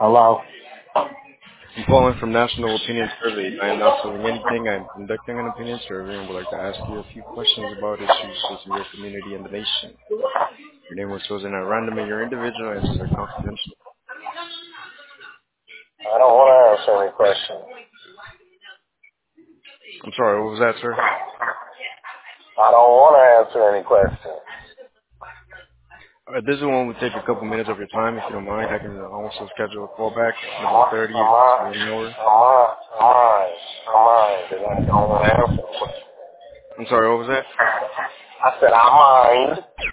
Hello? I'm calling from National Opinion Survey. I am not selling anything. I am conducting an opinion survey and would like to ask you a few questions about issues facing your community and the nation. Your name was chosen at random and your individual answers are confidential. I don't want to answer any questions. I'm sorry, what was that, sir? I don't want to answer any questions. This one will take a couple minutes of your time if you don't mind. I can also schedule a call back in about 30 I'm to mine. an hour. Because I don't want to answer any questions. I'm sorry, what was that? I said, I mind.